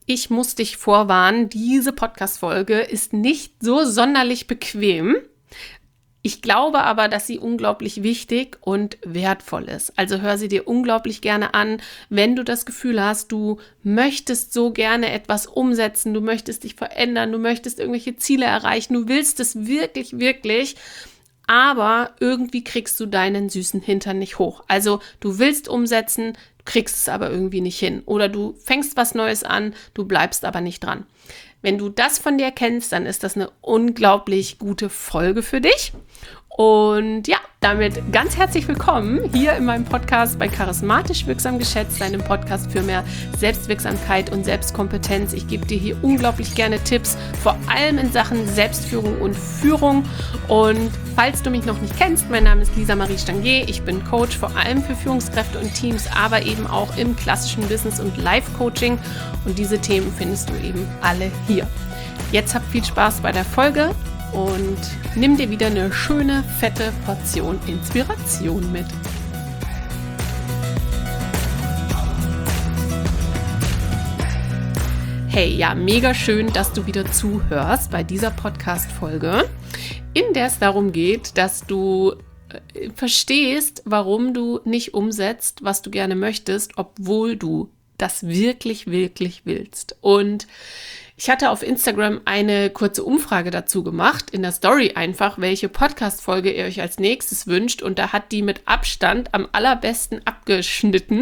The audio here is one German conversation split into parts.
ich muss dich vorwarnen, diese Podcast-Folge ist nicht so sonderlich bequem. Ich glaube aber, dass sie unglaublich wichtig und wertvoll ist. Also hör sie dir unglaublich gerne an, wenn du das Gefühl hast, du möchtest so gerne etwas umsetzen, du möchtest dich verändern, du möchtest irgendwelche Ziele erreichen, du willst es wirklich, wirklich, aber irgendwie kriegst du deinen süßen Hintern nicht hoch. Also du willst umsetzen, du kriegst es aber irgendwie nicht hin. Oder du fängst was Neues an, du bleibst aber nicht dran. Wenn du das von dir kennst, dann ist das eine unglaublich gute Folge für dich. Und ja, damit ganz herzlich willkommen hier in meinem Podcast bei Charismatisch Wirksam Geschätzt, einem Podcast für mehr Selbstwirksamkeit und Selbstkompetenz. Ich gebe dir hier unglaublich gerne Tipps, vor allem in Sachen Selbstführung und Führung. Und falls du mich noch nicht kennst, mein Name ist Lisa Marie Stangier. Ich bin Coach vor allem für Führungskräfte und Teams, aber eben auch im klassischen Business- und Life-Coaching. Und diese Themen findest du eben alle hier. Jetzt habt viel Spaß bei der Folge und nimm dir wieder eine schöne, fette Portion Inspiration mit. Hey, ja, mega schön, dass du wieder zuhörst bei dieser Podcast-Folge, in der es darum geht, dass du verstehst, warum du nicht umsetzt, was du gerne möchtest, obwohl du das wirklich, wirklich willst. Und ich hatte auf Instagram eine kurze Umfrage dazu gemacht, in der Story einfach, welche Podcast-Folge ihr euch als nächstes wünscht. Und da hat die mit Abstand am allerbesten abgeschnitten.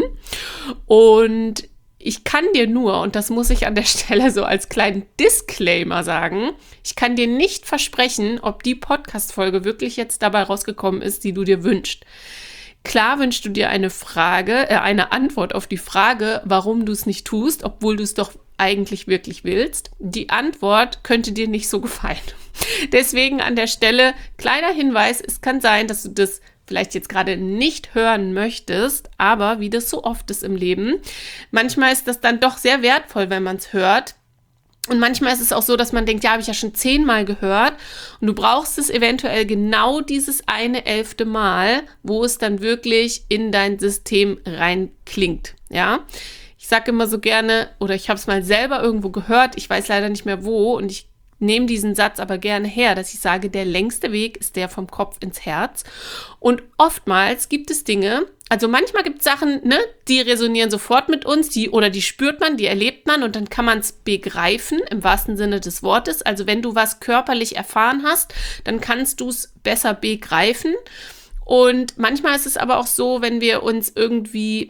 Und ich kann dir nur, und das muss ich an der Stelle so als kleinen Disclaimer sagen, ich kann dir nicht versprechen, ob die Podcast-Folge wirklich jetzt dabei rausgekommen ist, die du dir wünschst. Klar wünschst du dir eine Antwort auf die Frage, warum du es nicht tust, obwohl du es doch eigentlich wirklich willst. Die Antwort könnte dir nicht so gefallen. Deswegen an der Stelle kleiner Hinweis, es kann sein, dass du das vielleicht jetzt gerade nicht hören möchtest, aber wie das so oft ist im Leben, manchmal ist das dann doch sehr wertvoll, wenn man es hört. Und manchmal ist es auch so, dass man denkt, ja, habe ich ja schon 10-mal gehört und du brauchst es eventuell genau dieses eine 11. Mal, wo es dann wirklich in dein System reinklingt, ja. Ich sage immer so gerne, oder ich habe es mal selber irgendwo gehört, ich weiß leider nicht mehr wo und ich nehme diesen Satz aber gerne her, dass ich sage, der längste Weg ist der vom Kopf ins Herz. Und oftmals gibt es Dinge, also manchmal gibt es Sachen, ne, die resonieren sofort mit uns, die spürt man, die erlebt man und dann kann man es begreifen, im wahrsten Sinne des Wortes. Also wenn du was körperlich erfahren hast, dann kannst du es besser begreifen. Und manchmal ist es aber auch so, wenn wir uns irgendwie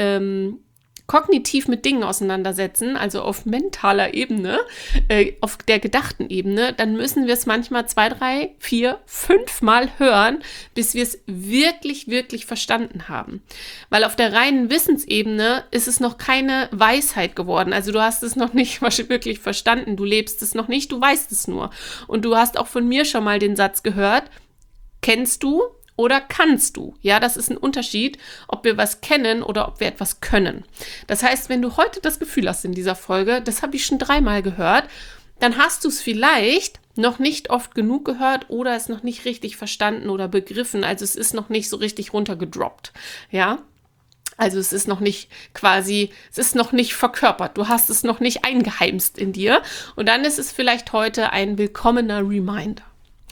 kognitiv mit Dingen auseinandersetzen, also auf mentaler Ebene, auf der gedachten Ebene, dann müssen wir es manchmal 2, 3, 4, 5 Mal hören, bis wir es wirklich, wirklich verstanden haben. Weil auf der reinen Wissensebene ist es noch keine Weisheit geworden. Also du hast es noch nicht wirklich verstanden, du lebst es noch nicht, du weißt es nur. Und du hast auch von mir schon mal den Satz gehört, kennst du oder kannst du? Ja, das ist ein Unterschied, ob wir was kennen oder ob wir etwas können. Das heißt, wenn du heute das Gefühl hast in dieser Folge, das habe ich schon 3-mal gehört, dann hast du es vielleicht noch nicht oft genug gehört oder es noch nicht richtig verstanden oder begriffen. Also es ist noch nicht so richtig runtergedroppt. Ja, also es ist noch nicht verkörpert. Du hast es noch nicht eingeheimst in dir. Und dann ist es vielleicht heute ein willkommener Reminder.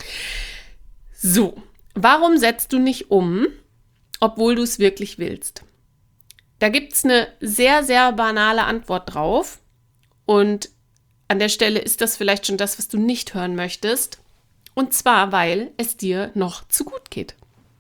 So. Warum setzt du nicht um, obwohl du es wirklich willst? Da gibt es eine sehr, sehr banale Antwort drauf. Und an der Stelle ist das vielleicht schon das, was du nicht hören möchtest. Und zwar, weil es dir noch zu gut geht.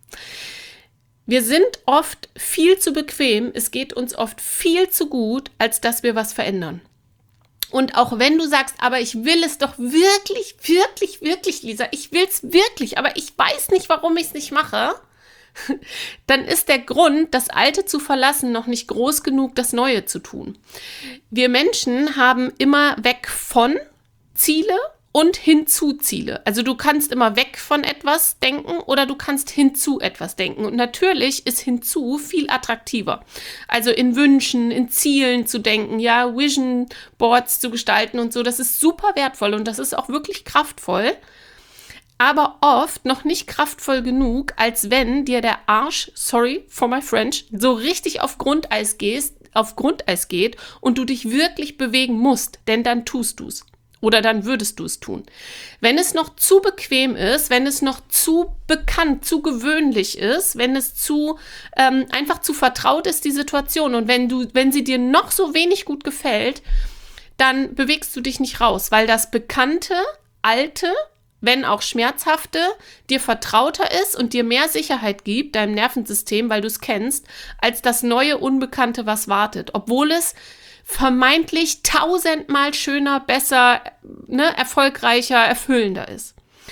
Wir sind oft viel zu bequem, es geht uns oft viel zu gut, als dass wir was verändern. Und auch wenn du sagst, aber ich will es doch wirklich, wirklich, wirklich, Lisa, ich will es wirklich, aber ich weiß nicht, warum ich es nicht mache, dann ist der Grund, das Alte zu verlassen, noch nicht groß genug, das Neue zu tun. Wir Menschen haben immer weg von Ziele und hinzu Ziele. Also du kannst immer weg von etwas denken oder du kannst hinzu etwas denken. Und natürlich ist hinzu viel attraktiver. Also in Wünschen, in Zielen zu denken, ja, Vision Boards zu gestalten und so, das ist super wertvoll und das ist auch wirklich kraftvoll. Aber oft noch nicht kraftvoll genug, als wenn dir der Arsch, sorry for my French, so richtig auf Grundeis geht auf Grundeis geht und du dich wirklich bewegen musst, denn dann tust du es. Oder dann würdest du es tun. Wenn es noch zu bequem ist, wenn es noch zu bekannt, zu gewöhnlich ist, wenn es einfach zu vertraut ist, die Situation, und wenn sie dir noch so wenig gut gefällt, dann bewegst du dich nicht raus, weil das Bekannte, Alte, wenn auch Schmerzhafte, dir vertrauter ist und dir mehr Sicherheit gibt, deinem Nervensystem, weil du es kennst, als das neue Unbekannte, was wartet. Obwohl es vermeintlich 1000-mal schöner, besser, erfolgreicher, erfüllender ist.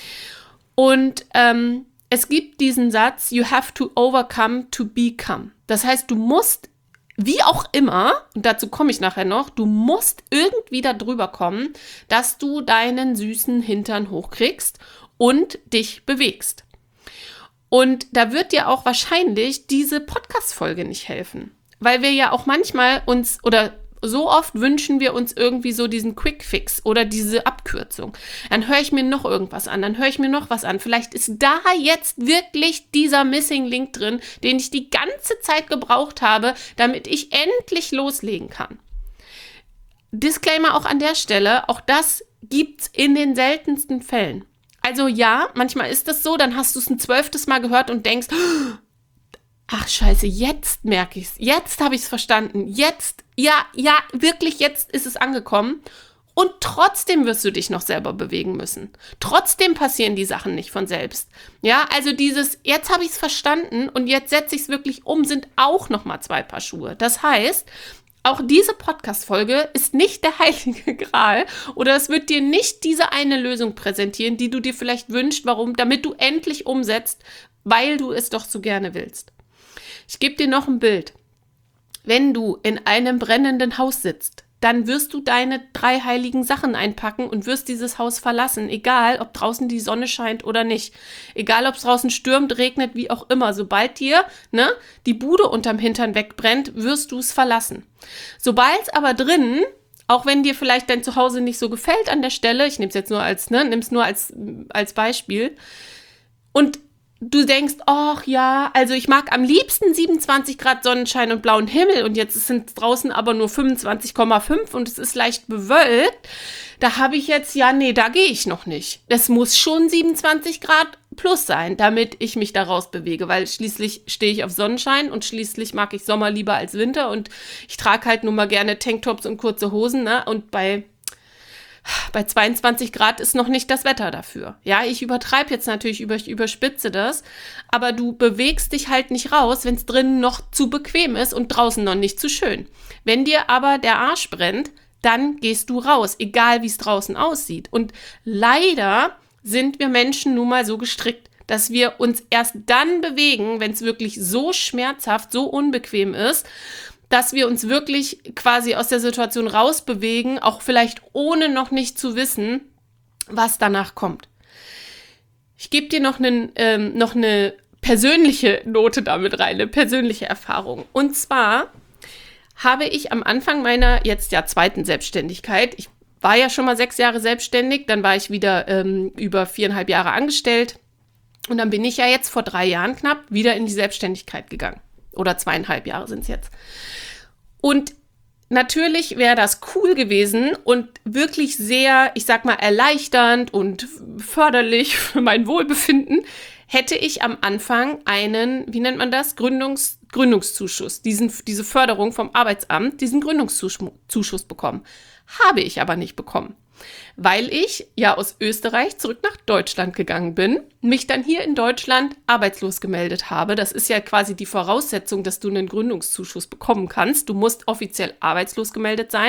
Und es gibt diesen Satz, you have to overcome to become. Das heißt, du musst, wie auch immer, und dazu komme ich nachher noch, du musst irgendwie da drüber kommen, dass du deinen süßen Hintern hochkriegst und dich bewegst. Und da wird dir auch wahrscheinlich diese Podcast-Folge nicht helfen. Weil wir ja auch manchmal so oft wünschen wir uns irgendwie so diesen Quick-Fix oder diese Abkürzung. Dann höre ich mir noch irgendwas an, dann höre ich mir noch was an. Vielleicht ist da jetzt wirklich dieser Missing Link drin, den ich die ganze Zeit gebraucht habe, damit ich endlich loslegen kann. Disclaimer auch an der Stelle, auch das gibt's in den seltensten Fällen. Also ja, manchmal ist das so, dann hast du es ein 12. Mal gehört und denkst, ach scheiße, jetzt merke ich es, jetzt habe ich es verstanden, jetzt, ja, wirklich, jetzt ist es angekommen und trotzdem wirst du dich noch selber bewegen müssen. Trotzdem passieren die Sachen nicht von selbst. Ja, also jetzt habe ich es verstanden und jetzt setze ich es wirklich um, sind auch nochmal 2 Paar Schuhe. Das heißt, auch diese Podcast-Folge ist nicht der heilige Gral oder es wird dir nicht diese eine Lösung präsentieren, die du dir vielleicht wünschst, damit du endlich umsetzt, weil du es doch so gerne willst. Ich gebe dir noch ein Bild. Wenn du in einem brennenden Haus sitzt, dann wirst du deine 3 heiligen Sachen einpacken und wirst dieses Haus verlassen, egal ob draußen die Sonne scheint oder nicht. Egal ob es draußen stürmt, regnet, wie auch immer. Sobald dir die Bude unterm Hintern wegbrennt, wirst du es verlassen. Sobald es aber drinnen, auch wenn dir vielleicht dein Zuhause nicht so gefällt an der Stelle, ich nehme es jetzt nur als Beispiel, und du denkst, ach ja, also ich mag am liebsten 27 Grad Sonnenschein und blauen Himmel und jetzt sind draußen aber nur 25,5 und es ist leicht bewölkt. Da habe ich jetzt, da gehe ich noch nicht. Es muss schon 27 Grad plus sein, damit ich mich da rausbewege, weil schließlich stehe ich auf Sonnenschein und schließlich mag ich Sommer lieber als Winter und ich trage halt nun mal gerne Tanktops und kurze Hosen, und bei 22 Grad ist noch nicht das Wetter dafür. Ja, ich übertreibe jetzt natürlich, ich überspitze das, aber du bewegst dich halt nicht raus, wenn es drinnen noch zu bequem ist und draußen noch nicht zu schön. Wenn dir aber der Arsch brennt, dann gehst du raus, egal wie es draußen aussieht. Und leider sind wir Menschen nun mal so gestrickt, dass wir uns erst dann bewegen, wenn es wirklich so schmerzhaft, so unbequem ist, dass wir uns wirklich quasi aus der Situation rausbewegen, auch vielleicht ohne noch nicht zu wissen, was danach kommt. Ich gebe dir noch eine persönliche Note damit rein, eine persönliche Erfahrung. Und zwar habe ich am Anfang meiner jetzt 2. Selbstständigkeit, ich war ja schon mal 6 Jahre selbstständig, dann war ich wieder über 4,5 Jahre angestellt und dann bin ich ja jetzt vor 3 Jahren knapp wieder in die Selbstständigkeit gegangen. Oder 2,5 Jahre sind es jetzt. Und natürlich wäre das cool gewesen und wirklich sehr, ich sag mal, erleichternd und förderlich für mein Wohlbefinden, hätte ich am Anfang einen, wie nennt man das, Gründungszuschuss, diese Förderung vom Arbeitsamt, diesen Gründungszuschuss bekommen. Habe ich aber nicht bekommen, weil ich ja aus Österreich zurück nach Deutschland gegangen bin, mich dann hier in Deutschland arbeitslos gemeldet habe. Das ist ja quasi die Voraussetzung, dass du einen Gründungszuschuss bekommen kannst. Du musst offiziell arbeitslos gemeldet sein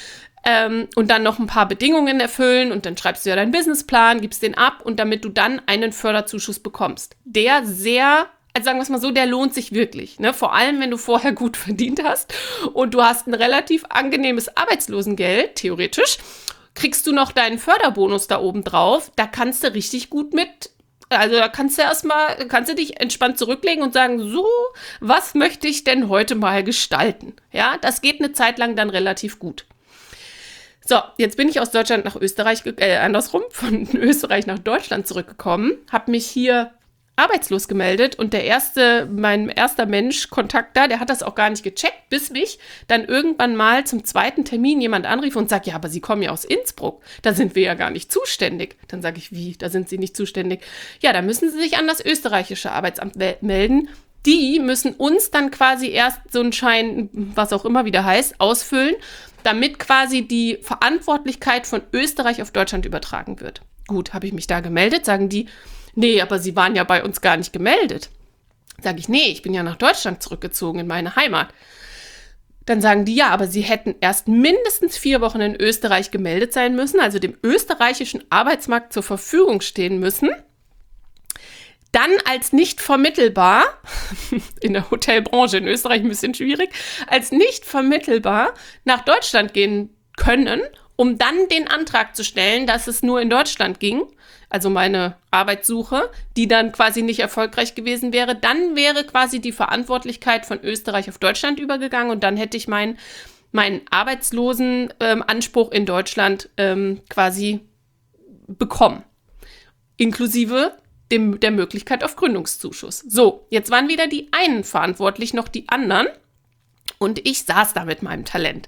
und dann noch ein paar Bedingungen erfüllen und dann schreibst du ja deinen Businessplan, gibst den ab und damit du dann einen Förderzuschuss bekommst. Der also sagen wir es mal so, der lohnt sich wirklich. Ne? Vor allem, wenn du vorher gut verdient hast und du hast ein relativ angenehmes Arbeitslosengeld, theoretisch, kriegst du noch deinen Förderbonus da oben drauf. Da kannst du richtig gut da kannst du dich entspannt zurücklegen und sagen, so, was möchte ich denn heute mal gestalten? Ja, das geht eine Zeit lang dann relativ gut. So, jetzt bin ich aus Deutschland nach Österreich, von Österreich nach Deutschland zurückgekommen, habe mich hier arbeitslos gemeldet und mein erster Mensch, Kontakt da, der hat das auch gar nicht gecheckt, bis mich dann irgendwann mal zum zweiten Termin jemand anrief und sagt, ja, aber Sie kommen ja aus Innsbruck, da sind wir ja gar nicht zuständig. Dann sage ich, wie, da sind Sie nicht zuständig? Ja, da müssen Sie sich an das österreichische Arbeitsamt melden. Die müssen uns dann quasi erst so einen Schein, was auch immer wieder heißt, ausfüllen, damit quasi die Verantwortlichkeit von Österreich auf Deutschland übertragen wird. Gut, habe ich mich da gemeldet, sagen die, nee, aber Sie waren ja bei uns gar nicht gemeldet. Sage ich, nee, ich bin ja nach Deutschland zurückgezogen, in meine Heimat. Dann sagen die, ja, aber Sie hätten erst mindestens 4 Wochen in Österreich gemeldet sein müssen, also dem österreichischen Arbeitsmarkt zur Verfügung stehen müssen. Dann als nicht vermittelbar, in der Hotelbranche in Österreich ein bisschen schwierig, als nicht vermittelbar nach Deutschland gehen können, um dann den Antrag zu stellen, dass es nur in Deutschland ging, also meine Arbeitssuche, die dann quasi nicht erfolgreich gewesen wäre, dann wäre quasi die Verantwortlichkeit von Österreich auf Deutschland übergegangen und dann hätte ich meinen Arbeitslosenanspruch in Deutschland quasi bekommen, inklusive der Möglichkeit auf Gründungszuschuss. So, jetzt waren weder die einen verantwortlich noch die anderen und ich saß da mit meinem Talent.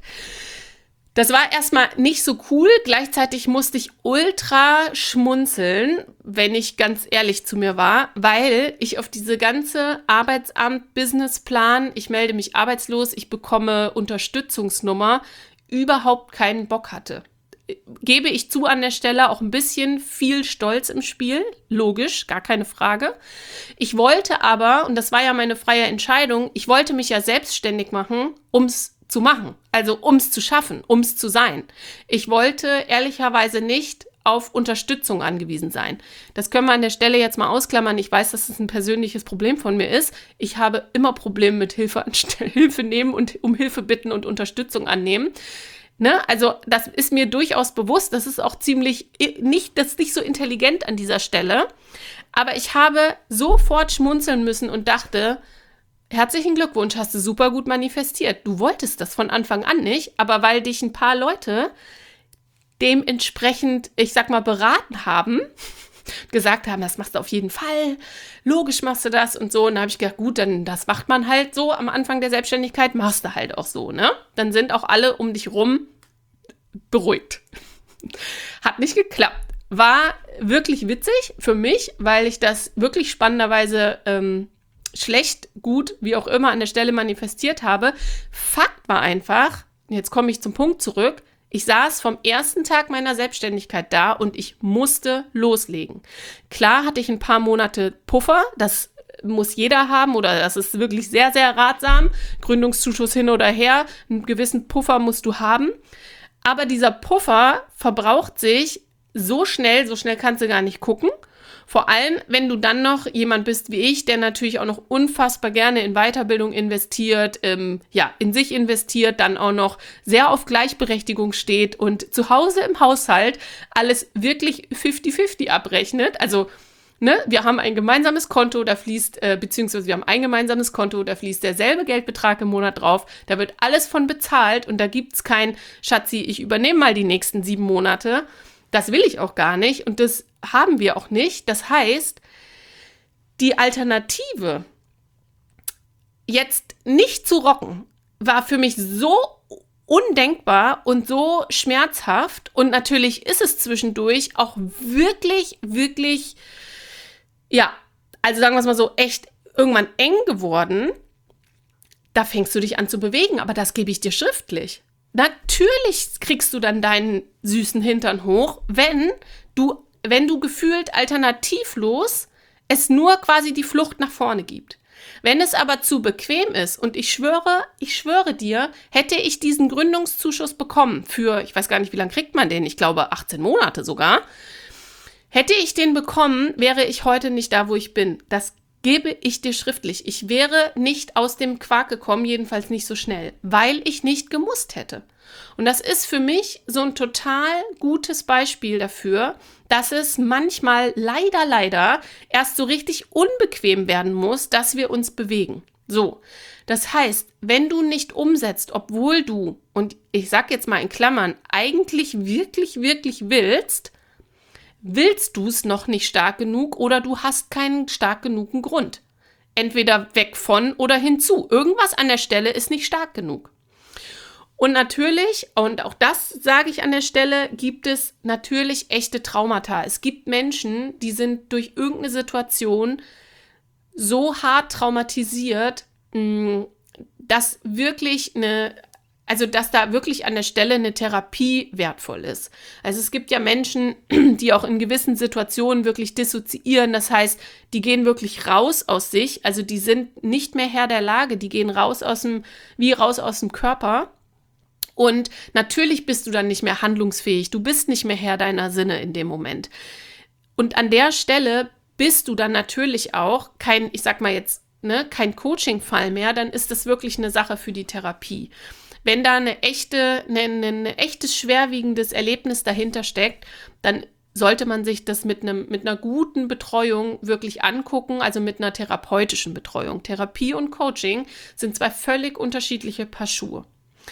Das war erstmal nicht so cool, gleichzeitig musste ich ultra schmunzeln, wenn ich ganz ehrlich zu mir war, weil ich auf diese ganze Arbeitsamt-Businessplan, ich melde mich arbeitslos, ich bekomme Unterstützungsnummer, überhaupt keinen Bock hatte. Gebe ich zu an der Stelle, auch ein bisschen viel Stolz im Spiel, logisch, gar keine Frage. Ich wollte aber, und das war ja meine freie Entscheidung, ich wollte mich ja selbstständig machen, ums zu machen, also ums zu schaffen, ums zu sein. Ich wollte ehrlicherweise nicht auf Unterstützung angewiesen sein. Das können wir an der Stelle jetzt mal ausklammern. Ich weiß, dass es ein persönliches Problem von mir ist. Ich habe immer Probleme mit Hilfe nehmen und um Hilfe bitten und Unterstützung annehmen. Ne? Also das ist mir durchaus bewusst, das ist auch das ist nicht so intelligent an dieser Stelle, aber ich habe sofort schmunzeln müssen und dachte, herzlichen Glückwunsch, hast du super gut manifestiert. Du wolltest das von Anfang an nicht, aber weil dich ein paar Leute dementsprechend, ich sag mal, beraten haben, gesagt haben, das machst du auf jeden Fall, logisch machst du das und so. Und da habe ich gedacht, gut, dann das macht man halt so am Anfang der Selbstständigkeit, machst du halt auch so, ne? Dann sind auch alle um dich rum beruhigt. Hat nicht geklappt. War wirklich witzig für mich, weil ich das wirklich spannenderweise schlecht, gut, wie auch immer an der Stelle manifestiert habe. Fakt war einfach, jetzt komme ich zum Punkt zurück, ich saß vom ersten Tag meiner Selbstständigkeit da und ich musste loslegen. Klar hatte ich ein paar Monate Puffer, das muss jeder haben oder das ist wirklich sehr, sehr ratsam. Gründungszuschuss hin oder her, einen gewissen Puffer musst du haben. Aber dieser Puffer verbraucht sich so schnell kannst du gar nicht gucken. Vor allem, wenn du dann noch jemand bist wie ich, der natürlich auch noch unfassbar gerne in Weiterbildung investiert, in sich investiert, dann auch noch sehr auf Gleichberechtigung steht und zu Hause im Haushalt alles wirklich 50-50 abrechnet. Also, ne, wir haben ein gemeinsames Konto, da fließt, derselbe Geldbetrag im Monat drauf, da wird alles von bezahlt und da gibt's kein Schatzi, ich übernehme mal die nächsten 7 Monate. Das will ich auch gar nicht und das haben wir auch nicht. Das heißt, die Alternative, jetzt nicht zu rocken, war für mich so undenkbar und so schmerzhaft. Und natürlich ist es zwischendurch auch wirklich, wirklich, ja, also sagen wir es mal so, echt irgendwann eng geworden. Da fängst du dich an zu bewegen, aber das gebe ich dir schriftlich. Natürlich kriegst du dann deinen süßen Hintern hoch, wenn du gefühlt alternativlos es nur quasi die Flucht nach vorne gibt. Wenn es aber zu bequem ist und ich schwöre dir, hätte ich diesen Gründungszuschuss bekommen für, ich weiß gar nicht, wie lange kriegt man den, ich glaube 18 Monate sogar, hätte ich den bekommen, wäre ich heute nicht da, wo ich bin. Das gebe ich dir schriftlich. Ich wäre nicht aus dem Quark gekommen, jedenfalls nicht so schnell, weil ich nicht gemusst hätte. Und das ist für mich so ein total gutes Beispiel dafür, dass es manchmal leider erst so richtig unbequem werden muss, dass wir uns bewegen. So, das heißt, wenn du nicht umsetzt, obwohl du, und ich sag jetzt mal in Klammern, eigentlich wirklich, wirklich willst, willst du es noch nicht stark genug oder du hast keinen stark genugen Grund. Entweder weg von oder hinzu. Irgendwas an der Stelle ist nicht stark genug. Und natürlich, und auch das sage ich an der Stelle, gibt es natürlich echte Traumata. Es gibt Menschen, die sind durch irgendeine Situation so hart traumatisiert, dass da wirklich an der Stelle eine Therapie wertvoll ist. Also es gibt ja Menschen, die auch in gewissen Situationen wirklich dissoziieren. Das heißt, die gehen wirklich raus aus sich. Also die sind nicht mehr Herr der Lage. Die gehen raus aus dem Körper. Und natürlich bist du dann nicht mehr handlungsfähig. Du bist nicht mehr Herr deiner Sinne in dem Moment. Und an der Stelle bist du dann natürlich auch kein kein Coaching-Fall mehr. Dann ist das wirklich eine Sache für die Therapie. Wenn da ein echtes schwerwiegendes Erlebnis dahinter steckt, dann sollte man sich das mit einer guten Betreuung wirklich angucken, also mit einer therapeutischen Betreuung. Therapie und Coaching sind zwei völlig unterschiedliche Paar Schuhe.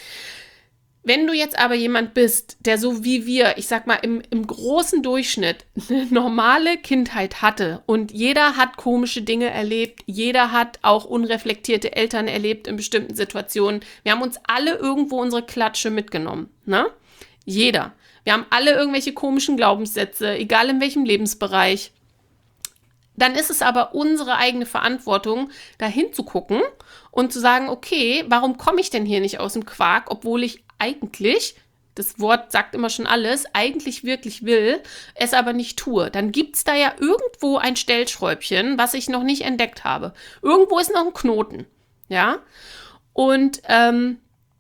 Wenn du jetzt aber jemand bist, der so wie wir, ich sag mal, im großen Durchschnitt eine normale Kindheit hatte und jeder hat komische Dinge erlebt, jeder hat auch unreflektierte Eltern erlebt in bestimmten Situationen. Wir haben uns alle irgendwo unsere Klatsche mitgenommen, ne? Jeder. Wir haben alle irgendwelche komischen Glaubenssätze, egal in welchem Lebensbereich. Dann ist es aber unsere eigene Verantwortung, da hinzugucken und zu sagen, okay, warum komme ich denn hier nicht aus dem Quark, obwohl ich eigentlich, das Wort sagt immer schon alles, eigentlich wirklich will, es aber nicht tue. Dann gibt es da ja irgendwo ein Stellschräubchen, was ich noch nicht entdeckt habe. Irgendwo ist noch ein Knoten, ja. Und dann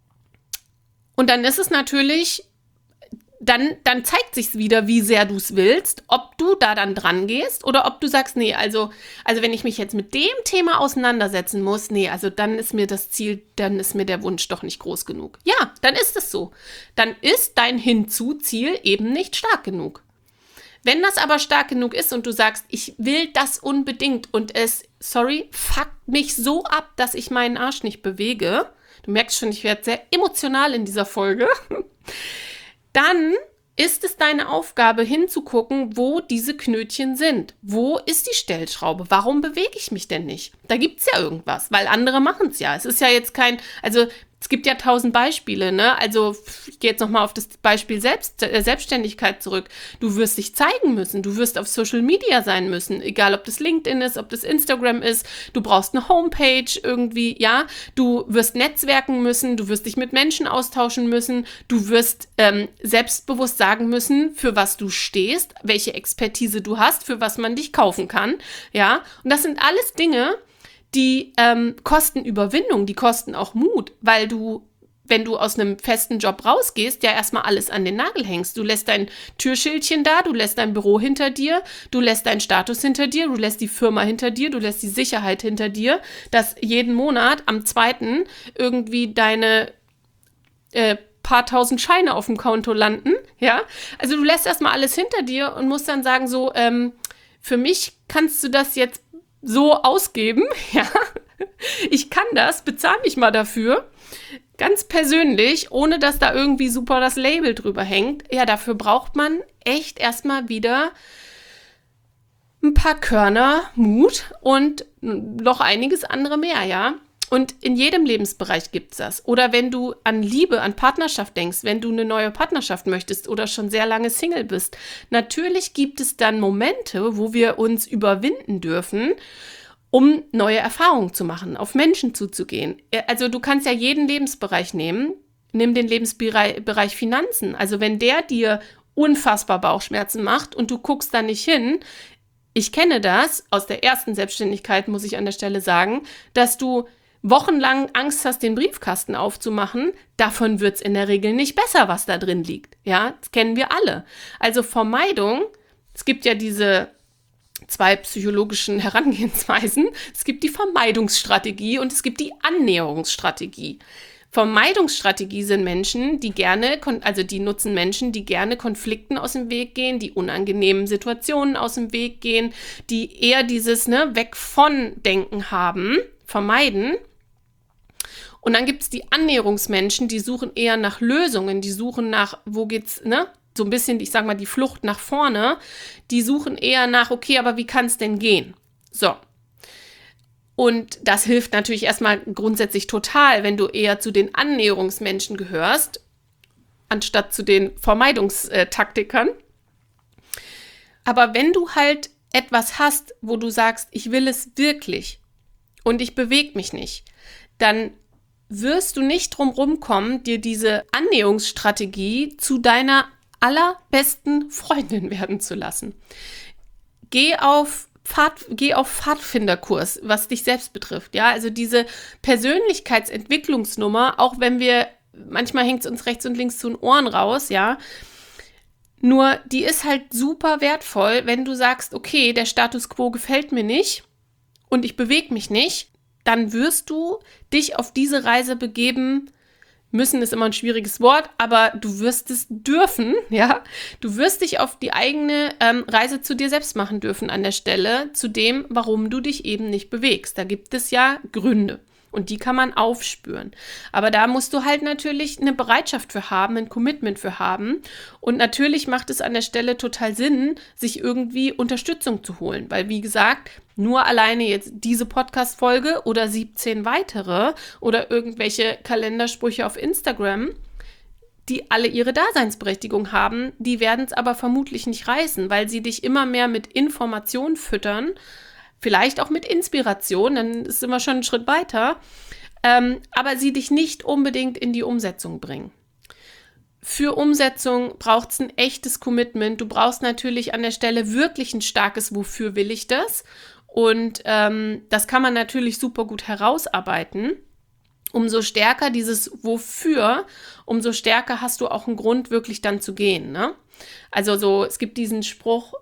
ist es natürlich, dann zeigt sich's wieder, wie sehr du es willst, ob du da dann dran gehst oder ob du sagst, nee, also wenn ich mich jetzt mit dem Thema auseinandersetzen muss, nee, also dann ist mir das Ziel, dann ist mir der Wunsch doch nicht groß genug. Ja, dann ist es so. Dann ist dein Hinzu-Ziel eben nicht stark genug. Wenn das aber stark genug ist und du sagst, ich will das unbedingt und fuckt mich so ab, dass ich meinen Arsch nicht bewege, du merkst schon, ich werde sehr emotional in dieser Folge, dann ist es deine Aufgabe hinzugucken, wo diese Knötchen sind. Wo ist die Stellschraube? Warum bewege ich mich denn nicht? Da gibt es ja irgendwas, weil andere machen es ja. Es ist ja jetzt es gibt ja 1000 Beispiele, ne? Also ich gehe jetzt nochmal auf das Beispiel Selbstständigkeit zurück. Du wirst dich zeigen müssen, du wirst auf Social Media sein müssen, egal ob das LinkedIn ist, ob das Instagram ist, du brauchst eine Homepage irgendwie, ja? Du wirst netzwerken müssen, du wirst dich mit Menschen austauschen müssen, du wirst selbstbewusst sagen müssen, für was du stehst, welche Expertise du hast, für was man dich kaufen kann, ja? Und das sind alles Dinge, die kosten Überwindung, die kosten auch Mut, weil du, wenn du aus einem festen Job rausgehst, ja erstmal alles an den Nagel hängst. Du lässt dein Türschildchen da, du lässt dein Büro hinter dir, du lässt deinen Status hinter dir, du lässt die Firma hinter dir, du lässt die Sicherheit hinter dir, dass jeden Monat am 2. irgendwie deine paar tausend Scheine auf dem Konto landen, ja. Also du lässt erstmal alles hinter dir und musst dann sagen so, für mich kannst du das jetzt so ausgeben, ja, ich kann das, bezahl mich mal dafür, ganz persönlich, ohne dass da irgendwie super das Label drüber hängt. Ja, dafür braucht man echt erstmal wieder ein paar Körner Mut und noch einiges andere mehr, ja. Und in jedem Lebensbereich gibt's das. Oder wenn du an Liebe, an Partnerschaft denkst, wenn du eine neue Partnerschaft möchtest oder schon sehr lange Single bist. Natürlich gibt es dann Momente, wo wir uns überwinden dürfen, um neue Erfahrungen zu machen, auf Menschen zuzugehen. Also du kannst ja jeden Lebensbereich nehmen. Nimm den Lebensbereich Finanzen. Also wenn der dir unfassbar Bauchschmerzen macht und du guckst da nicht hin, ich kenne das aus der ersten Selbstständigkeit, muss ich an der Stelle sagen, dass du wochenlang Angst hast, den Briefkasten aufzumachen, davon wird es in der Regel nicht besser, was da drin liegt. Ja, das kennen wir alle. Also Vermeidung, es gibt ja diese 2 psychologischen Herangehensweisen. Es gibt die Vermeidungsstrategie und es gibt die Annäherungsstrategie. Vermeidungsstrategie sind Menschen, die nutzen Menschen, die gerne Konflikten aus dem Weg gehen, die unangenehmen Situationen aus dem Weg gehen, die eher dieses Weg von Denken haben, vermeiden. Und dann gibt es die Annäherungsmenschen, die suchen eher nach Lösungen, die suchen nach, wo geht's, so ein bisschen, ich sag mal, die Flucht nach vorne, die suchen eher nach, okay, aber wie kann es denn gehen? So. Und das hilft natürlich erstmal grundsätzlich total, wenn du eher zu den Annäherungsmenschen gehörst, anstatt zu den Vermeidungstaktikern. Aber wenn du halt etwas hast, wo du sagst, ich will es wirklich und ich bewege mich nicht, dann wirst du nicht drum rumkommen, dir diese Annäherungsstrategie zu deiner allerbesten Freundin werden zu lassen. Geh auf Pfadfinderkurs, was dich selbst betrifft. Ja, also diese Persönlichkeitsentwicklungsnummer, auch wenn manchmal hängt es uns rechts und links zu den Ohren raus, ja, nur die ist halt super wertvoll, wenn du sagst, okay, der Status quo gefällt mir nicht und ich bewege mich nicht, dann wirst du dich auf diese Reise begeben. Müssen ist immer ein schwieriges Wort, aber du wirst es dürfen, ja. Du wirst dich auf die eigene Reise zu dir selbst machen dürfen an der Stelle, zu dem, warum du dich eben nicht bewegst. Da gibt es ja Gründe und die kann man aufspüren. Aber da musst du halt natürlich eine Bereitschaft für haben, ein Commitment für haben. Und natürlich macht es an der Stelle total Sinn, sich irgendwie Unterstützung zu holen, weil wie gesagt, nur alleine jetzt diese Podcast-Folge oder 17 weitere oder irgendwelche Kalendersprüche auf Instagram, die alle ihre Daseinsberechtigung haben, die werden es aber vermutlich nicht reißen, weil sie dich immer mehr mit Information füttern, vielleicht auch mit Inspiration, dann sind wir schon einen Schritt weiter, aber sie dich nicht unbedingt in die Umsetzung bringen. Für Umsetzung braucht es ein echtes Commitment. Du brauchst natürlich an der Stelle wirklich ein starkes Wofür will ich das? Und das kann man natürlich super gut herausarbeiten. Umso stärker dieses Wofür, umso stärker hast du auch einen Grund, wirklich dann zu gehen. Ne? Also es gibt diesen Spruch,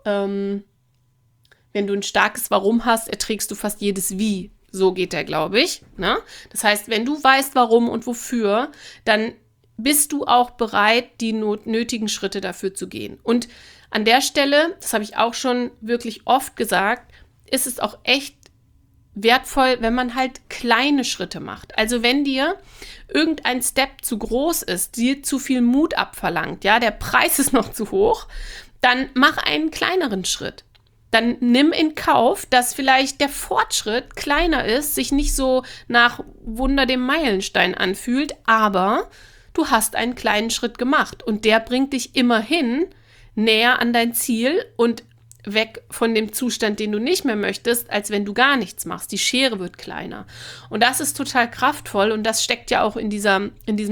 wenn du ein starkes Warum hast, erträgst du fast jedes Wie. So geht der, glaube ich. Ne? Das heißt, wenn du weißt, warum und wofür, dann bist du auch bereit, die nötigen Schritte dafür zu gehen. Und an der Stelle, das habe ich auch schon wirklich oft gesagt, ist es auch echt wertvoll, wenn man halt kleine Schritte macht. Also wenn dir irgendein Step zu groß ist, dir zu viel Mut abverlangt, ja, der Preis ist noch zu hoch, dann mach einen kleineren Schritt. Dann nimm in Kauf, dass vielleicht der Fortschritt kleiner ist, sich nicht so nach Wunder dem Meilenstein anfühlt, aber du hast einen kleinen Schritt gemacht und der bringt dich immerhin näher an dein Ziel und weg von dem Zustand, den du nicht mehr möchtest, als wenn du gar nichts machst. Die Schere wird kleiner. Und das ist total kraftvoll und das steckt ja auch in diesem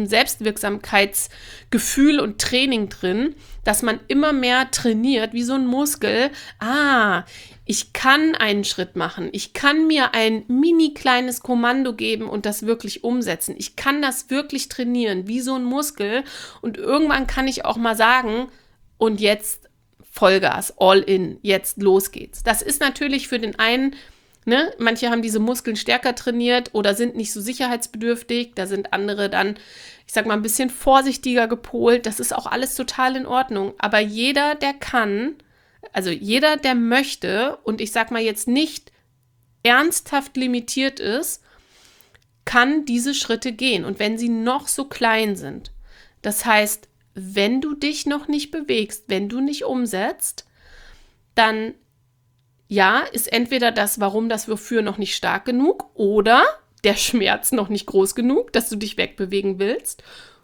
Selbstwirksamkeitsgefühl und Training drin, dass man immer mehr trainiert, wie so ein Muskel. Ich kann einen Schritt machen. Ich kann mir ein mini kleines Kommando geben und das wirklich umsetzen. Ich kann das wirklich trainieren, wie so ein Muskel. Und irgendwann kann ich auch mal sagen, und jetzt Vollgas, all in, jetzt los geht's. Das ist natürlich für den einen, ne, manche haben diese Muskeln stärker trainiert oder sind nicht so sicherheitsbedürftig, da sind andere dann, ich sag mal, ein bisschen vorsichtiger gepolt, das ist auch alles total in Ordnung, aber jeder, der kann, also jeder, der möchte und ich sag mal jetzt nicht ernsthaft limitiert ist, kann diese Schritte gehen und wenn sie noch so klein sind. Das heißt, wenn du dich noch nicht bewegst, wenn du nicht umsetzt, dann ja, ist entweder das Warum, das Wofür noch nicht stark genug oder der Schmerz noch nicht groß genug, dass du dich wegbewegen willst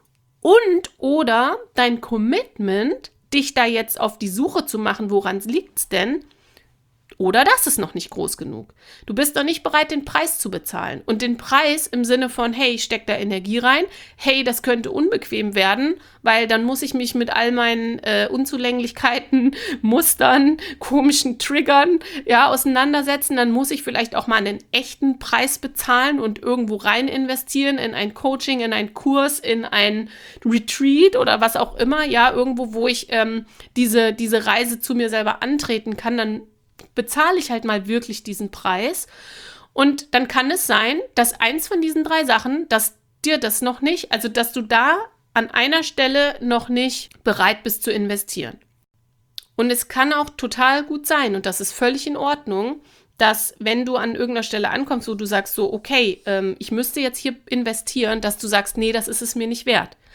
oder dein Commitment, dich da jetzt auf die Suche zu machen, woran liegt's denn? Oder das ist noch nicht groß genug. Du bist noch nicht bereit, den Preis zu bezahlen. Und den Preis im Sinne von, hey, ich stecke da Energie rein, hey, das könnte unbequem werden, weil dann muss ich mich mit all meinen Unzulänglichkeiten, Mustern, komischen Triggern auseinandersetzen. Dann muss ich vielleicht auch mal einen echten Preis bezahlen und irgendwo rein investieren, in ein Coaching, in einen Kurs, in ein Retreat oder was auch immer. Ja, irgendwo, wo ich diese Reise zu mir selber antreten kann, dann bezahle ich halt mal wirklich diesen Preis. Und dann kann es sein, dass eins von diesen 3 Sachen, dass dir das noch nicht, also dass du da an einer Stelle noch nicht bereit bist zu investieren. Und es kann auch total gut sein, und das ist völlig in Ordnung, dass wenn du an irgendeiner Stelle ankommst, wo du sagst so, okay, ich müsste jetzt hier investieren, dass du sagst, nee, das ist es mir nicht wert.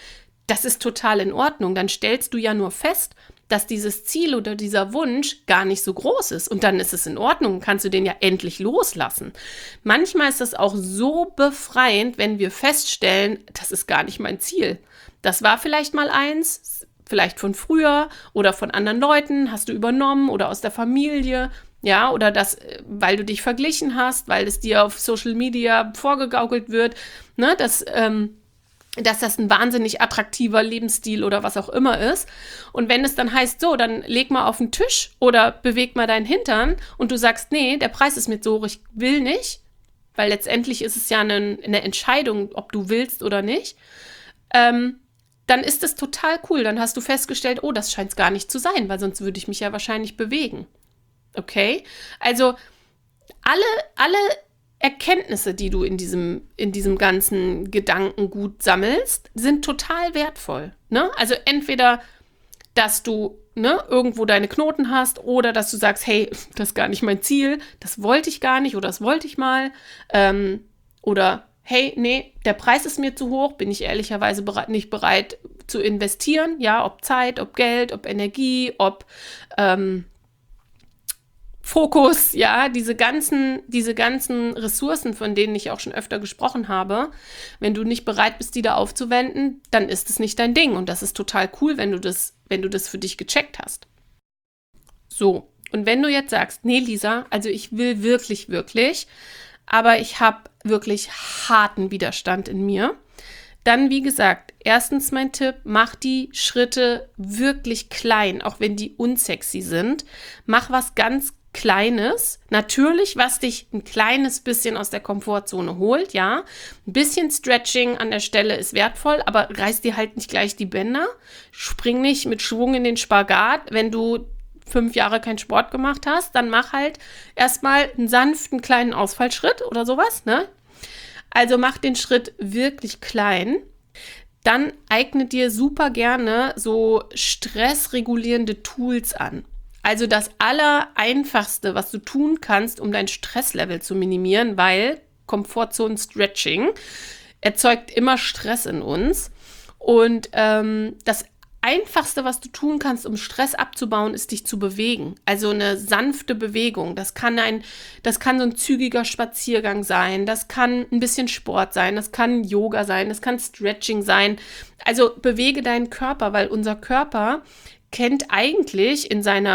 das ist total in Ordnung. Dann stellst du ja nur fest, dass dieses Ziel oder dieser Wunsch gar nicht so groß ist. Und dann ist es in Ordnung, kannst du den ja endlich loslassen. Manchmal ist das auch so befreiend, wenn wir feststellen, das ist gar nicht mein Ziel. Das war vielleicht mal eins, vielleicht von früher oder von anderen Leuten, hast du übernommen oder aus der Familie, ja, oder das, weil du dich verglichen hast, weil es dir auf Social Media vorgegaukelt wird, ne, dass das ein wahnsinnig attraktiver Lebensstil oder was auch immer ist. Und wenn es dann heißt, so, dann leg mal auf den Tisch oder beweg mal deinen Hintern und du sagst, nee, der Preis ist mir so hoch, ich will nicht, weil letztendlich ist es ja eine Entscheidung, ob du willst oder nicht, dann ist es total cool. Dann hast du festgestellt, oh, das scheint es gar nicht zu sein, weil sonst würde ich mich ja wahrscheinlich bewegen. Okay? Also alle Erkenntnisse, die du in diesem ganzen Gedankengut sammelst, sind total wertvoll. Ne? Also entweder, dass du irgendwo deine Knoten hast oder dass du sagst, hey, das ist gar nicht mein Ziel, das wollte ich gar nicht oder das wollte ich mal. Oder hey, nee, der Preis ist mir zu hoch, bin ich ehrlicherweise nicht bereit zu investieren. Ja, ob Zeit, ob Geld, ob Energie, ob Fokus, ja, diese ganzen Ressourcen, von denen ich auch schon öfter gesprochen habe, wenn du nicht bereit bist, die da aufzuwenden, dann ist es nicht dein Ding. Und das ist total cool, wenn du das für dich gecheckt hast. So, und wenn du jetzt sagst, nee, Lisa, also ich will wirklich, wirklich, aber ich habe wirklich harten Widerstand in mir, dann, wie gesagt, erstens mein Tipp, mach die Schritte wirklich klein, auch wenn die unsexy sind. Mach was ganz Kleines, natürlich, was dich ein kleines bisschen aus der Komfortzone holt, ja. Ein bisschen Stretching an der Stelle ist wertvoll, aber reiß dir halt nicht gleich die Bänder. Spring nicht mit Schwung in den Spagat. Wenn du 5 Jahre keinen Sport gemacht hast, dann mach halt erstmal einen sanften kleinen Ausfallschritt oder sowas, ne? Also mach den Schritt wirklich klein. Dann eigne dir super gerne so stressregulierende Tools an. Also das Allereinfachste, was du tun kannst, um dein Stresslevel zu minimieren, weil Komfortzonen-Stretching erzeugt immer Stress in uns. Und das Einfachste, was du tun kannst, um Stress abzubauen, ist, dich zu bewegen. Also eine sanfte Bewegung. Das kann so ein zügiger Spaziergang sein, das kann ein bisschen Sport sein, das kann Yoga sein, das kann Stretching sein. Also bewege deinen Körper, weil unser Körper kennt eigentlich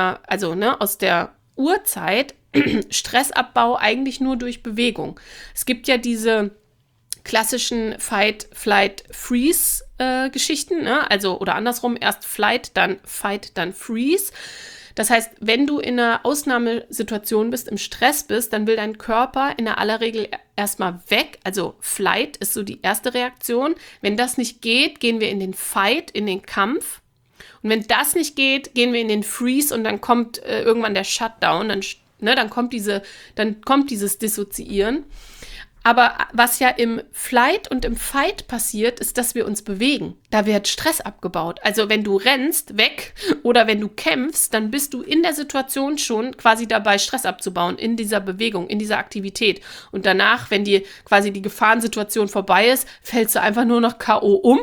aus der Urzeit Stressabbau eigentlich nur durch Bewegung. Es gibt ja diese klassischen Fight, Flight, Freeze Geschichten, ne? Also oder andersrum, erst Flight, dann Fight, dann Freeze. Das heißt, wenn du in einer Ausnahmesituation bist, im Stress bist, dann will dein Körper in der aller Regel erstmal weg. Also Flight ist so die erste Reaktion. Wenn das nicht geht, gehen wir in den Fight, in den Kampf. Und wenn das nicht geht, gehen wir in den Freeze und dann kommt irgendwann der Shutdown, dann kommt dieses Dissoziieren. Aber was ja im Flight und im Fight passiert, ist, dass wir uns bewegen. Da wird Stress abgebaut. Also wenn du rennst, weg, oder wenn du kämpfst, dann bist du in der Situation schon quasi dabei, Stress abzubauen, in dieser Bewegung, in dieser Aktivität. Und danach, wenn die Gefahrensituation vorbei ist, fällst du einfach nur noch K.O. um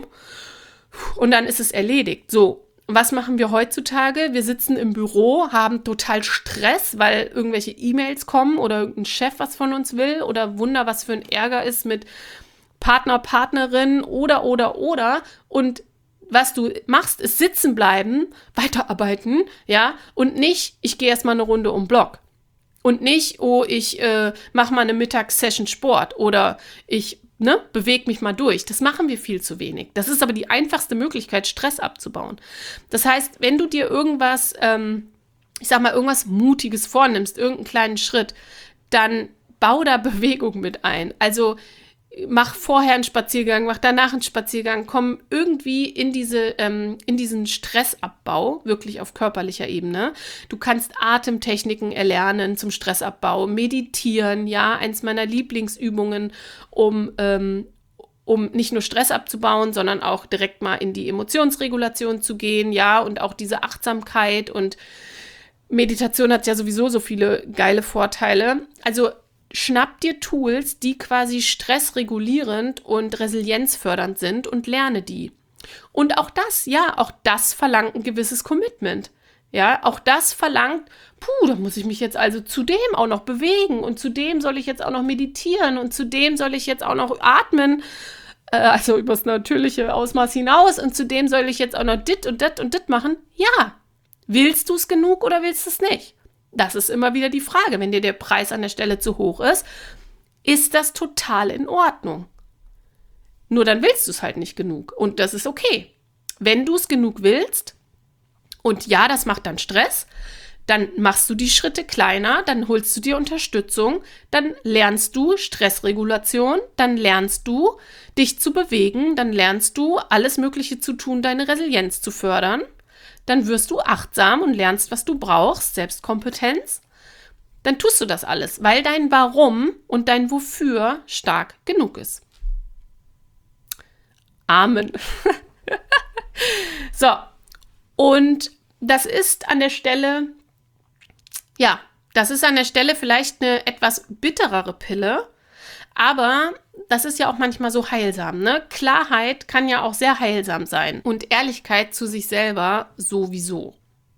und dann ist es erledigt. So. Was machen wir heutzutage? Wir sitzen im Büro, haben total Stress, weil irgendwelche E-Mails kommen oder irgendein Chef was von uns will oder Wunder, was für ein Ärger ist mit Partner, Partnerin oder. Und was du machst, ist sitzen bleiben, weiterarbeiten, ja, und nicht, ich gehe erstmal eine Runde um den Block. Und nicht, ich mache mal eine Mittagssession Sport oder ich beweg mich mal durch. Das machen wir viel zu wenig. Das ist aber die einfachste Möglichkeit, Stress abzubauen. Das heißt, wenn du dir irgendwas Mutiges vornimmst, irgendeinen kleinen Schritt, dann bau da Bewegung mit ein. Also mach vorher einen Spaziergang, mach danach einen Spaziergang, komm irgendwie in diesen Stressabbau, wirklich auf körperlicher Ebene. Du kannst Atemtechniken erlernen zum Stressabbau, meditieren, ja, eins meiner Lieblingsübungen, um nicht nur Stress abzubauen, sondern auch direkt mal in die Emotionsregulation zu gehen, ja, und auch diese Achtsamkeit und Meditation hat ja sowieso so viele geile Vorteile. Also schnapp dir Tools, die quasi stressregulierend und resilienzfördernd sind und lerne die. Und auch das verlangt ein gewisses Commitment. Ja, auch das verlangt, da muss ich mich jetzt also zudem auch noch bewegen und zudem soll ich jetzt auch noch meditieren und zudem soll ich jetzt auch noch atmen, also übers natürliche Ausmaß hinaus und zudem soll ich jetzt auch noch dit und dat und dit machen. Ja, willst du es genug oder willst du es nicht? Das ist immer wieder die Frage. Wenn dir der Preis an der Stelle zu hoch ist das total in Ordnung. Nur dann willst du es halt nicht genug und das ist okay. Wenn du es genug willst, und ja, das macht dann Stress, dann machst du die Schritte kleiner, dann holst du dir Unterstützung, dann lernst du Stressregulation, dann lernst du, dich zu bewegen, dann lernst du, alles Mögliche zu tun, deine Resilienz zu fördern, dann wirst du achtsam und lernst, was du brauchst, Selbstkompetenz. Dann tust du das alles, weil dein Warum und dein Wofür stark genug ist. Amen. So. Und das ist an der Stelle, vielleicht eine etwas bitterere Pille, aber das ist ja auch manchmal so heilsam, ne? Klarheit kann ja auch sehr heilsam sein und Ehrlichkeit zu sich selber sowieso.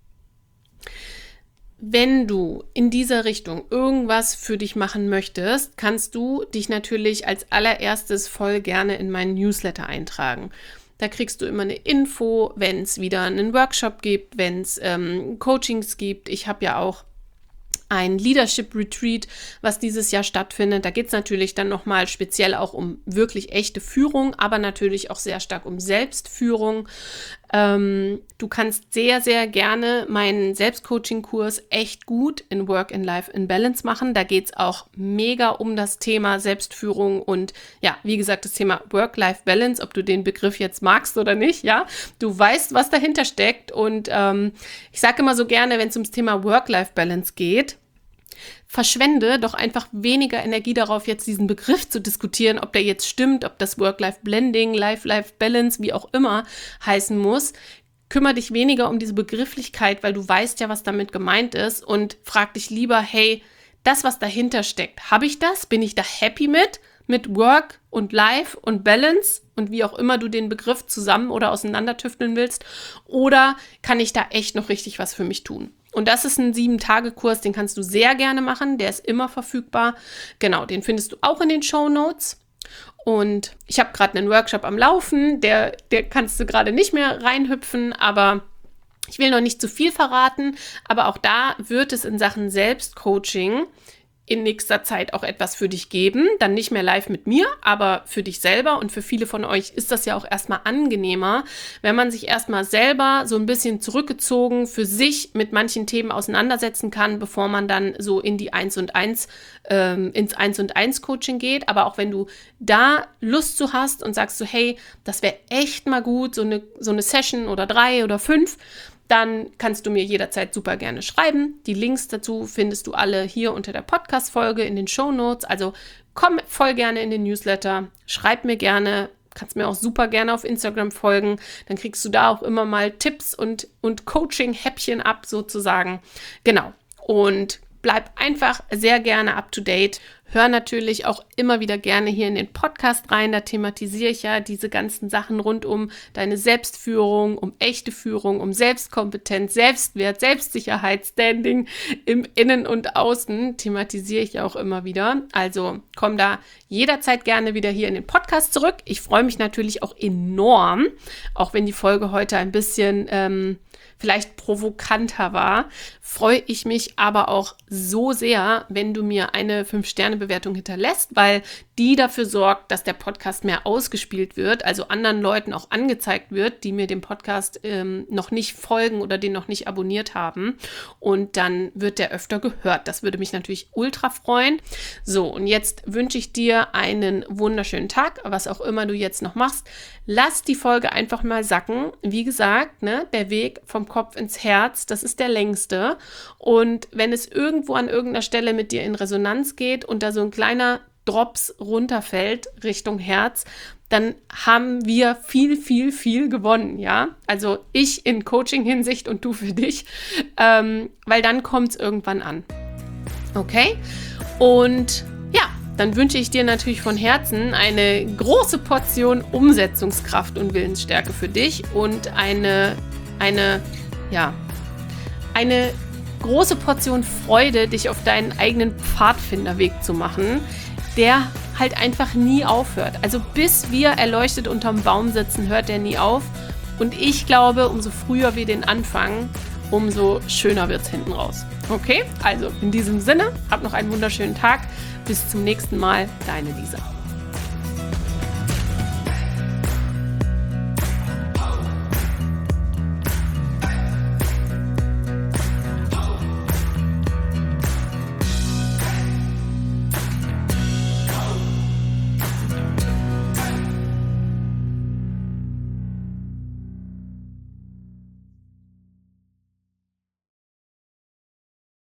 Wenn du in dieser Richtung irgendwas für dich machen möchtest, kannst du dich natürlich als allererstes voll gerne in meinen Newsletter eintragen. Da kriegst du immer eine Info, wenn es wieder einen Workshop gibt, wenn es Coachings gibt. Ich habe ja auch ein Leadership Retreat, was dieses Jahr stattfindet. Da geht es natürlich dann nochmal speziell auch um wirklich echte Führung, aber natürlich auch sehr stark um Selbstführung. Du kannst sehr, sehr gerne meinen Selbstcoaching-Kurs echt gut in Work and Life in Balance machen. Da geht es auch mega um das Thema Selbstführung und ja, wie gesagt, das Thema Work-Life-Balance, ob du den Begriff jetzt magst oder nicht, ja, du weißt, was dahinter steckt und ich sage immer so gerne, wenn es ums Thema Work-Life-Balance geht, verschwende doch einfach weniger Energie darauf, jetzt diesen Begriff zu diskutieren, ob der jetzt stimmt, ob das Work-Life-Blending, Life-Life-Balance, wie auch immer heißen muss. Kümmere dich weniger um diese Begrifflichkeit, weil du weißt ja, was damit gemeint ist und frag dich lieber, hey, das, was dahinter steckt, habe ich das? Bin ich da happy mit Work und Life und Balance und wie auch immer du den Begriff zusammen oder auseinandertüfteln willst? Oder kann ich da echt noch richtig was für mich tun? Und das ist ein 7-Tage-Kurs, den kannst du sehr gerne machen, der ist immer verfügbar. Genau, den findest du auch in den Shownotes. Und ich habe gerade einen Workshop am Laufen, der kannst du gerade nicht mehr reinhüpfen, aber ich will noch nicht zu viel verraten. Aber auch da wird es in Sachen Selbstcoaching in nächster Zeit auch etwas für dich geben. Dann nicht mehr live mit mir, aber für dich selber. Und für viele von euch ist das ja auch erstmal angenehmer, wenn man sich erstmal selber so ein bisschen zurückgezogen für sich mit manchen Themen auseinandersetzen kann, bevor man dann so in die 1&1, ins 1&1 Coaching geht. Aber auch wenn du da Lust zu hast und sagst so, hey, das wäre echt mal gut, so eine Session oder 3 oder 5, dann kannst du mir jederzeit super gerne schreiben. Die Links dazu findest du alle hier unter der Podcast-Folge in den Shownotes. Also komm voll gerne in den Newsletter, schreib mir gerne, kannst mir auch super gerne auf Instagram folgen. Dann kriegst du da auch immer mal Tipps und Coaching-Häppchen ab sozusagen. Genau. Und bleib einfach sehr gerne up to date. Hör natürlich auch immer wieder gerne hier in den Podcast rein. Da thematisiere ich ja diese ganzen Sachen rund um deine Selbstführung, um echte Führung, um Selbstkompetenz, Selbstwert, Selbstsicherheit, Standing im Innen und Außen. Thematisiere ich ja auch immer wieder. Also komm da jederzeit gerne wieder hier in den Podcast zurück. Ich freue mich natürlich auch enorm, auch wenn die Folge heute ein bisschen vielleicht provokanter war, freue ich mich aber auch so sehr, wenn du mir eine 5-Sterne-Bewertung hinterlässt, weil die dafür sorgt, dass der Podcast mehr ausgespielt wird, also anderen Leuten auch angezeigt wird, die mir dem Podcast noch nicht folgen oder den noch nicht abonniert haben. Und dann wird der öfter gehört. Das würde mich natürlich ultra freuen. So, und jetzt wünsche ich dir einen wunderschönen Tag, was auch immer du jetzt noch machst. Lass die Folge einfach mal sacken. Wie gesagt, ne, der Weg vom Kopf ins Herz, das ist der längste. Und wenn es irgendwo an irgendeiner Stelle mit dir in Resonanz geht und da so ein kleiner Drops runterfällt Richtung Herz, dann haben wir viel, viel, viel gewonnen, ja. Also ich in Coaching-Hinsicht und du für dich, weil dann kommt es irgendwann an. Okay? Und ja, dann wünsche ich dir natürlich von Herzen eine große Portion Umsetzungskraft und Willensstärke für dich und eine große Portion Freude, dich auf deinen eigenen Pfadfinderweg zu machen, der halt einfach nie aufhört. Also bis wir erleuchtet unterm Baum sitzen, hört der nie auf. Und ich glaube, umso früher wir den anfangen, umso schöner wird es hinten raus. Okay? Also in diesem Sinne, hab noch einen wunderschönen Tag. Bis zum nächsten Mal, deine Lisa.